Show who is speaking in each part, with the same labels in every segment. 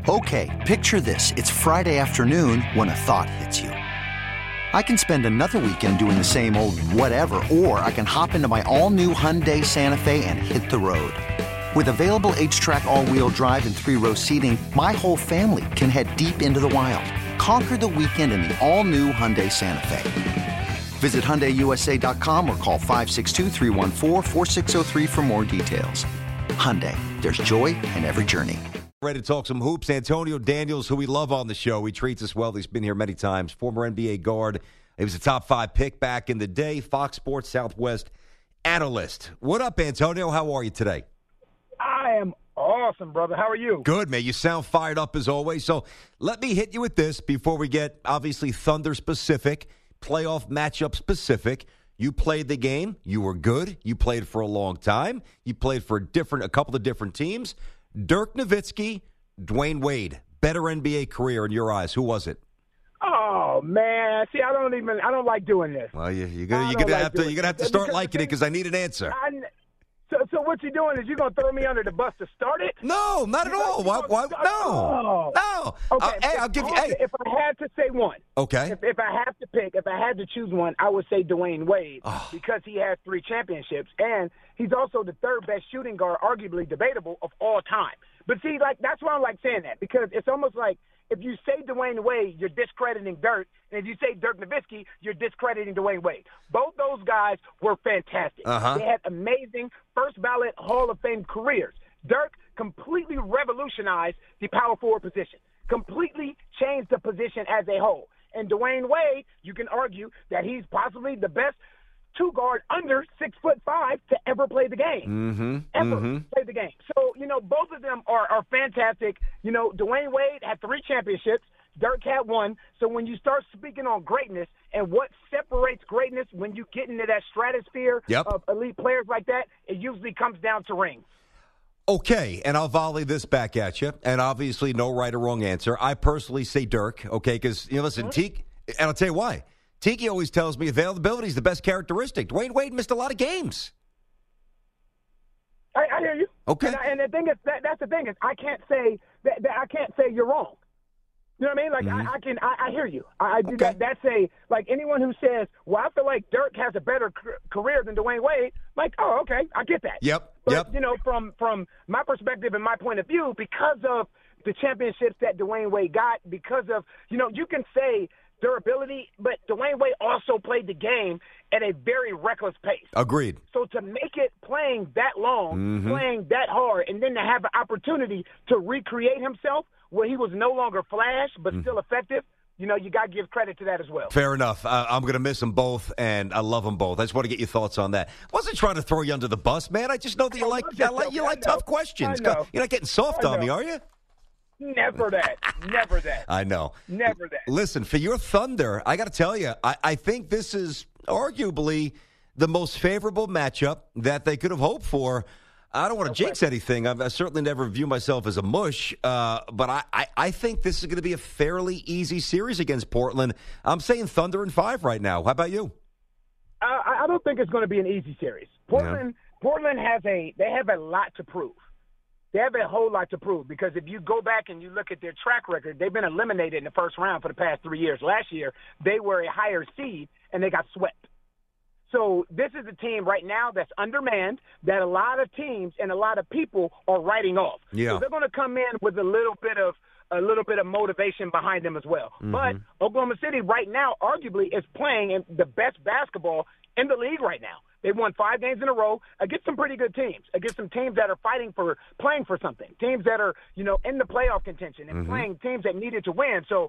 Speaker 1: Okay, picture this. It's Friday afternoon when a thought hits you. I can spend another weekend doing the same old whatever, or I can hop into my all-new Hyundai Santa Fe and hit the road. With available H-Track all-wheel drive and 3-row seating, my whole family can head deep into the wild. Conquer the weekend in the all-new Hyundai Santa Fe. Visit HyundaiUSA.com or call 562-314-4603 for more details. Hyundai, there's joy in every journey.
Speaker 2: Ready to talk some hoops. Antonio Daniels, who we love on the show. He treats us well. He's been here many times. Former NBA guard. He was a top 5 pick back in the day. Fox Sports Southwest analyst. What up, Antonio? How are you today?
Speaker 3: I am awesome, brother. How are you?
Speaker 2: Good, man. You sound fired up as always. So let me hit you with this before we get, obviously, Thunder-specific, playoff matchup specific. You played the game. You were good. You played for a long time. You played for a couple of different teams. Dirk Nowitzki, Dwayne Wade, better NBA career in your eyes. Who was it?
Speaker 3: Oh man, see, I don't like doing this.
Speaker 2: Well, you're gonna have to start liking it because I need an answer.
Speaker 3: So what you're doing is you're gonna throw me under the bus to start it?
Speaker 2: No, not at all. Why? No.
Speaker 3: Okay.
Speaker 2: I'll give you.
Speaker 3: If I had to say one,
Speaker 2: okay.
Speaker 3: If I had to choose one, I would say Dwayne Wade because he has 3 championships and he's also the third best shooting guard, arguably debatable, of all time. But see, like that's why I like saying that because it's almost like if you say Dwayne Wade, you're discrediting Dirk, and if you say Dirk Nowitzki, you're discrediting Dwayne Wade. Both those guys were fantastic. They had amazing first-ballot Hall of Fame careers. Dirk completely revolutionized the power forward position, completely changed the position as a whole. And Dwayne Wade, you can argue that he's possibly the best 2-guard under 6'5" to ever play the game. Play the game. So, both of them are fantastic. Dwayne Wade had 3 championships. Dirk had 1. So when you start speaking on greatness and what separates greatness when you get into that stratosphere of elite players like that, it usually comes down to rings.
Speaker 2: Okay, and I'll volley this back at you. And obviously no right or wrong answer. I personally say Dirk, okay, because, listen, Teague, and I'll tell you why. Tiki always tells me availability is the best characteristic. Dwayne Wade missed a lot of games.
Speaker 3: I hear you.
Speaker 2: Okay.
Speaker 3: And the thing is, that's the thing is, I can't say that I can't say you're wrong. You know what I mean? Like I hear you. I do that. That's like anyone who says, "Well, I feel like Dirk has a better career than Dwayne Wade." Like, oh, okay, I get that. But, from my perspective and my point of view, because of the championships that Dwayne Wade got, because of you can say durability, but Dwayne Wade also played the game at a very reckless pace.
Speaker 2: Agreed.
Speaker 3: So to make it playing that long, playing that hard, and then to have an opportunity to recreate himself where he was no longer flash but still effective, you got to give credit to that as well.
Speaker 2: Fair enough. I'm going to miss them both, and I love them both. I just want to get your thoughts on that. I wasn't trying to throw you under the bus, man. I just know that you like tough questions. You're not getting soft on me, are you?
Speaker 3: Never that. Never that.
Speaker 2: I know.
Speaker 3: Never that.
Speaker 2: Listen, for your Thunder, I got to tell you, I think this is arguably the most favorable matchup that they could have hoped for. I don't want to jinx anything. I certainly never view myself as a mush, but I think this is going to be a fairly easy series against Portland. I'm saying Thunder in 5 right now. How about you?
Speaker 3: I don't think it's going to be an easy series. Portland have a lot to prove. They have a whole lot to prove because if you go back and you look at their track record, they've been eliminated in the first round for the past 3 years. Last year, they were a higher seed, and they got swept. So this is a team right now that's undermanned that a lot of teams and a lot of people are writing off.
Speaker 2: Yeah.
Speaker 3: So they're going to come in with a little bit of motivation behind them as well. But Oklahoma City right now arguably is playing the best basketball in the league right now. They won 5 games in a row against some pretty good teams, against some teams that are playing for something, teams that are, in the playoff contention and playing teams that needed to win. So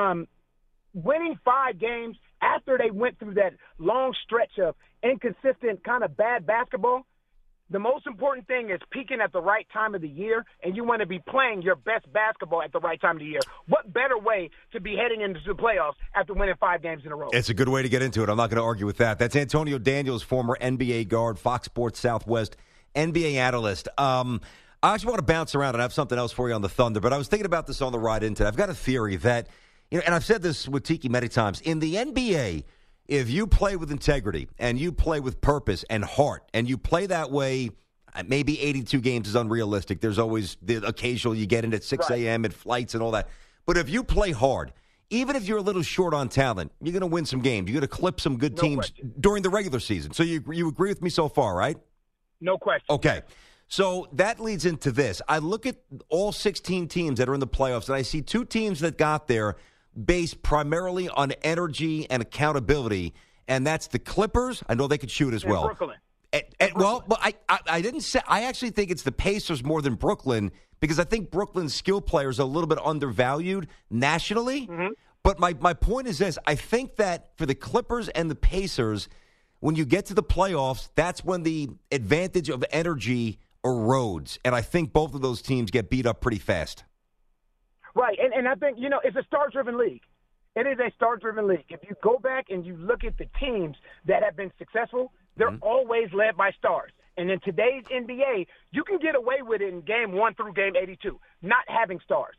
Speaker 3: winning 5 games after they went through that long stretch of inconsistent kind of bad basketball, the most important thing is peaking at the right time of the year, and you want to be playing your best basketball at the right time of the year. What better way to be heading into the playoffs after winning 5 games in a row?
Speaker 2: It's a good way to get into it. I'm not going to argue with that. That's Antonio Daniels, former NBA guard, Fox Sports Southwest NBA analyst. I actually want to bounce around and have something else for you on the Thunder, but I was thinking about this on the ride in today. I've got a theory that, and I've said this with Tiki many times, in the NBA, if you play with integrity and you play with purpose and heart and you play that way, Maybe 82 games is unrealistic. There's always the occasional you get in at 6 a.m. at flights and all that. But if you play hard, even if you're a little short on talent, you're going to win some games. You're going to clip some good teams during the regular season. So you agree with me so far, right?
Speaker 3: No question.
Speaker 2: Okay. So that leads into this. I look at all 16 teams that are in the playoffs, and I see two teams that got there based primarily on energy and accountability, and that's the Clippers. I know they could shoot as well.
Speaker 3: Brooklyn.
Speaker 2: Well, but I didn't say. I actually think it's the Pacers more than Brooklyn because I think Brooklyn's skill players are a little bit undervalued nationally. Mm-hmm. But my point is this. I think that for the Clippers and the Pacers, when you get to the playoffs, that's when the advantage of energy erodes. And I think both of those teams get beat up pretty fast.
Speaker 3: Right. And I think, it's a star-driven league. It is a star-driven league. If you go back and you look at the teams that have been successful, they're always led by stars. And in today's NBA, you can get away with it in game 1 through game 82, not having stars.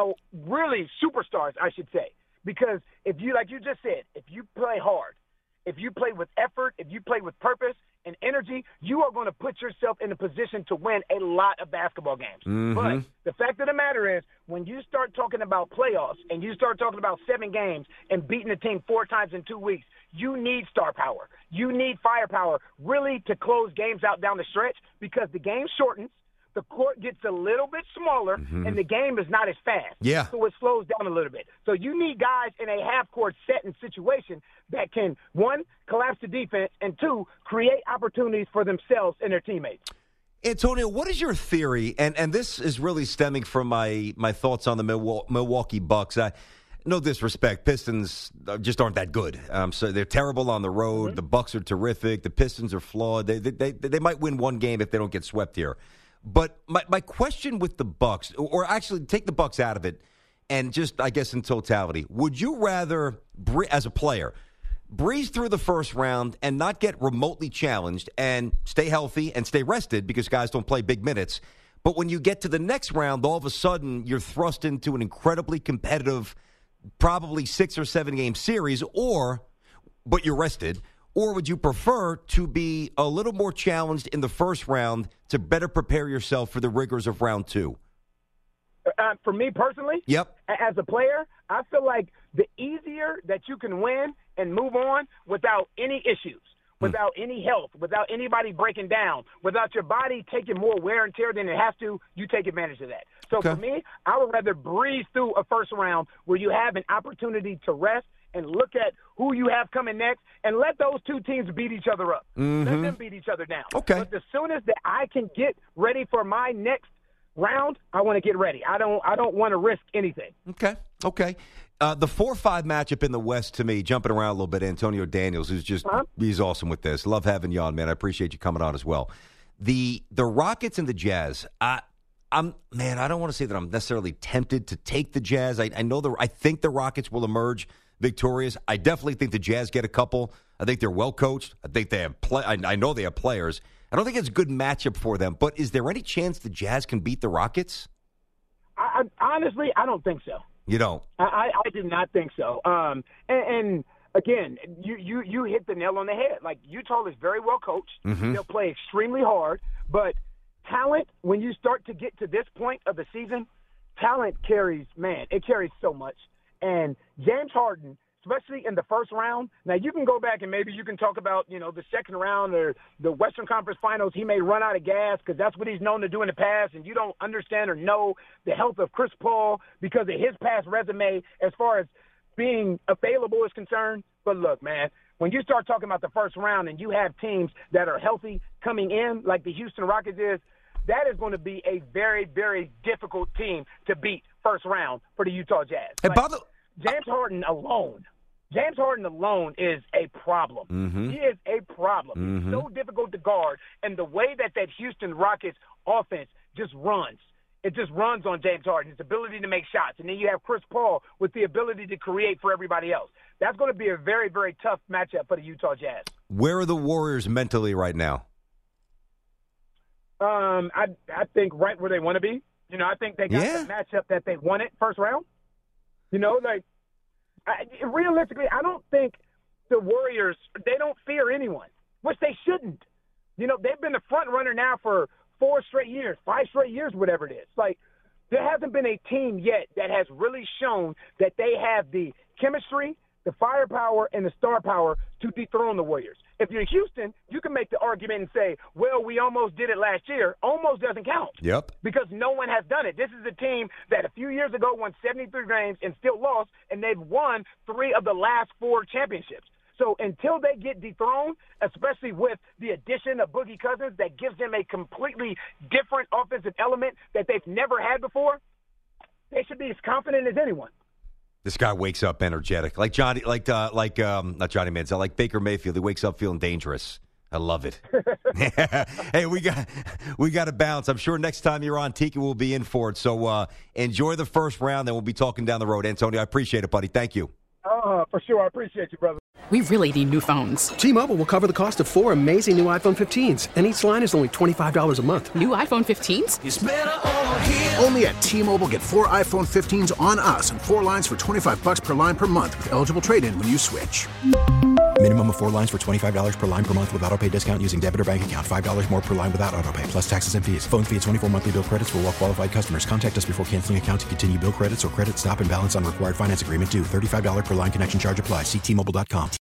Speaker 3: Really superstars, I should say. Because if you, like you just said, if you play hard, if you play with effort, if you play with purpose and energy, you are going to put yourself in a position to win a lot of basketball games. Mm-hmm. But the fact of the matter is, when you start talking about playoffs and you start talking about 7 games and beating a team 4 times in 2 weeks, you need star power. You need firepower really to close games out down the stretch because the game shortens. The court gets a little bit smaller, and the game is not as fast.
Speaker 2: Yeah.
Speaker 3: So it slows down a little bit. So you need guys in a half-court set and situation that can, 1, collapse the defense, and 2, create opportunities for themselves and their teammates.
Speaker 2: Antonio, what is your theory? And this is really stemming from my thoughts on the Milwaukee Bucks. No disrespect, Pistons just aren't that good. So they're terrible on the road. Mm-hmm. The Bucks are terrific. The Pistons are flawed. They might win one game if they don't get swept here. But my question with the Bucks, or actually take the Bucks out of it, and just I guess in totality, would you rather, as a player, breeze through the first round and not get remotely challenged and stay healthy and stay rested because guys don't play big minutes, but when you get to the next round, all of a sudden you're thrust into an incredibly competitive, probably 6 or 7 game series, but you're rested? Or would you prefer to be a little more challenged in the first round to better prepare yourself for the rigors of round 2?
Speaker 3: For me personally,
Speaker 2: yep.
Speaker 3: As a player, I feel like the easier that you can win and move on without any issues, without any health, without anybody breaking down, without your body taking more wear and tear than it has to, you take advantage of that. So for me, I would rather breeze through a first round where you have an opportunity to rest and look at who you have coming next and let those 2 teams beat each other up. Mm-hmm. Let them beat each other down.
Speaker 2: Okay.
Speaker 3: But the soonest that I can get ready for my next round, I want to get ready. I don't want to risk anything.
Speaker 2: Okay. The 4-5 matchup in the West, to me, jumping around a little bit, Antonio Daniels, who's just he's awesome with this. Love having you on, man. I appreciate you coming on as well. The Rockets and the Jazz, I don't want to say that I'm necessarily tempted to take the Jazz. I think the Rockets will emerge victorious. I definitely think the Jazz get a couple. I think they're well coached. I think they have I know they have players. I don't think it's a good matchup for them. But is there any chance the Jazz can beat the Rockets?
Speaker 3: Honestly, I don't think so.
Speaker 2: You don't?
Speaker 3: I do not think so. And again, you hit the nail on the head. Like, Utah is very well coached. Mm-hmm. They'll play extremely hard. But talent, when you start to get to this point of the season, talent carries so much. And James Harden, especially in the first round, now you can go back and maybe you can talk about, the second round or the Western Conference Finals. He may run out of gas because that's what he's known to do in the past, and you don't understand or know the health of Chris Paul because of his past resume as far as being available is concerned. But look, man, when you start talking about the first round and you have teams that are healthy coming in like the Houston Rockets is, that is going to be a very, very difficult team to beat first round for the Utah Jazz.
Speaker 2: Hey,
Speaker 3: James Harden alone is a problem. Mm-hmm. He is a problem. Mm-hmm. He's so difficult to guard, and the way that Houston Rockets offense just runs. It just runs on James Harden, his ability to make shots. And then you have Chris Paul with the ability to create for everybody else. That's going to be a very, very tough matchup for the Utah Jazz.
Speaker 2: Where are the Warriors mentally right now?
Speaker 3: I think right where they want to be. I think they got the matchup that they wanted first round. Realistically, I don't think the Warriors, they don't fear anyone, which they shouldn't. They've been the front runner now for 4 straight years, 5 straight years, whatever it is. Like, there hasn't been a team yet that has really shown that they have the chemistry, the firepower, and the star power to dethrone the Warriors. If you're Houston, you can make the argument and say, well, we almost did it last year. Almost doesn't count.
Speaker 2: Yep.
Speaker 3: Because no one has done it. This is a team that a few years ago won 73 games and still lost, and they've won 3 of the last 4 championships. So until they get dethroned, especially with the addition of Boogie Cousins that gives them a completely different offensive element that they've never had before, they should be as confident as anyone.
Speaker 2: This guy wakes up energetic, like Johnny, not Johnny Manziel, like Baker Mayfield. He wakes up feeling dangerous. I love it. Hey, we got to bounce. I'm sure next time you're on, Tika will be in for it. So enjoy the first round, then we'll be talking down the road. Antonio, I appreciate it, buddy. Thank you.
Speaker 3: For sure. I appreciate you, brother.
Speaker 4: We really need new phones.
Speaker 5: T-Mobile will cover the cost of 4 amazing new iPhone 15s, and each line is only $25 a month.
Speaker 4: New iPhone 15s?
Speaker 6: It's better over here. Only at T-Mobile, get 4 iPhone 15s on us and 4 lines for $25 per line per month with eligible trade-in when you switch.
Speaker 7: Minimum of 4 lines for $25 per line per month with autopay discount using debit or bank account. $5 more per line without autopay, plus taxes and fees. Phone fee at 24 monthly bill credits for well-qualified customers. Contact us before canceling account to continue bill credits or credit stop and balance on required finance agreement due. $35 per line connection charge applies. See T-Mobile.com.